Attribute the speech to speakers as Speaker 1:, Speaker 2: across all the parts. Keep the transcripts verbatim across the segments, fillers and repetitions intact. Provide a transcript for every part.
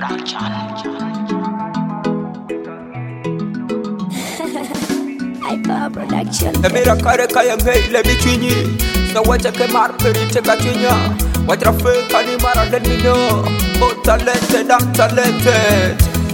Speaker 1: production. Hyper production.
Speaker 2: Emira kare kaya ngai le bichini. So wacha ke mar perite katinya. Wacha fe kani mara let me know. Oh talented, I'm talented.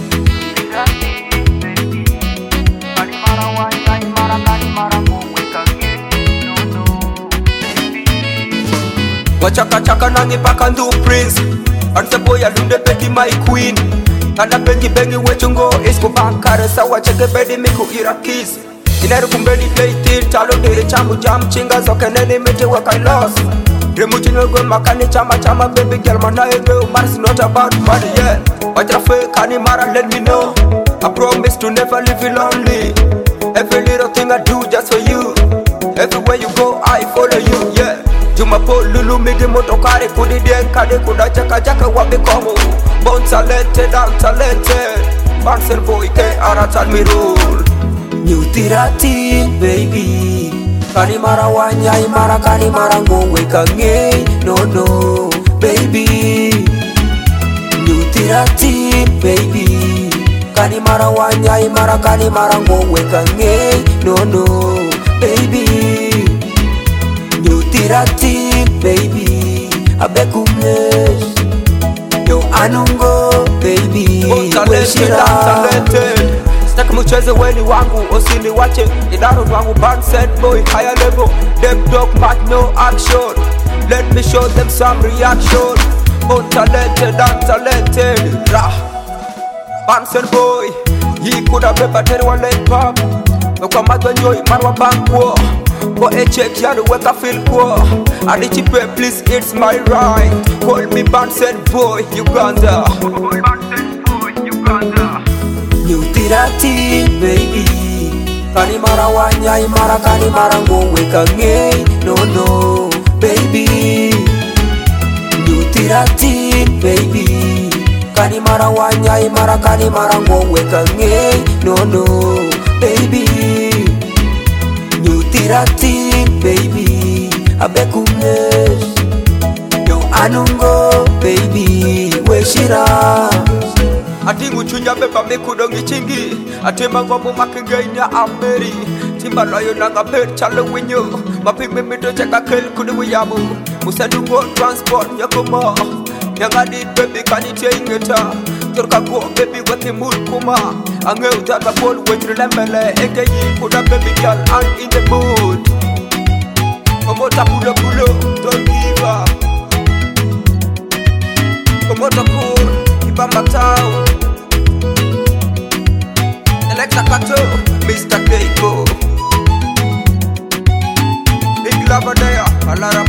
Speaker 2: Wachaka chaka nangi paka ndu prince. Anse boy alunde peki my queen. Nanda bengi bengi wechungo isko bankare sa wachake bedi miku irakis. Ineru kumbeni play till talo diri chambu jam chinga zoke neni miti waka loss. Remuti nilgo makani chama chama baby girl mana ebe Mars not about money yeah. Wacha fe kani mara let me know. I promise to never leave you lonely. Every little thing I do just for you. Everywhere you go I follow you yeah. Juma po lulu midi motokari kudi dien kade kuda jaka jaka wabi komo. Born talented, I'm talented. Banser boy ke aratan mi rule. New tirati baby. Kani mara wanyai mara kani mara ngowe kange. No no baby. New tirati baby. Kani mara wanyai mara kani mara ngowe kange. No no baby. New tirati baby. Abekumes. Yo anungo baby.
Speaker 3: Oh talented, I'm talented. Staka mcheze weni wangu osini wache. Idaro wangu band set boy higher level. Them dog mat no action. Let me show them some reaction. Oh talented, I'm talented. Rah band set boy. He coulda beba tere one leg pop. Kwa madwa nyoi marwa bankwo. Go a check ya the work I feel poor. I need you pay please it's my right. Call me band set boy Uganda.
Speaker 2: New tirati baby. Kani mara wanyai mara kani mara ngowe kange. No no baby. New tirati baby. Kani mara wanyai mara kani mara ngowe kange. No no baby. New tirati baby. Abekumes. Yo anungo baby. Weshira.
Speaker 3: Ati nguchunya beba mikudongi chingi. Ati mangomu makingainya ameri. Timba loyo nanga per chale winyo. Mapimi mito cheka kel kudi wiyamu. Musadungo transport nyakuma. Nyangadi baby kanite ingeta. Turka go baby wati mulkuma. Ange utata pol wetrilembele. Eke yi kuda baby girl and in the mood. Komota pulo pulo, don't give up. Komota cool, Ibamba town. Alexa Kato, Mister Keiko. Big lover there, Alara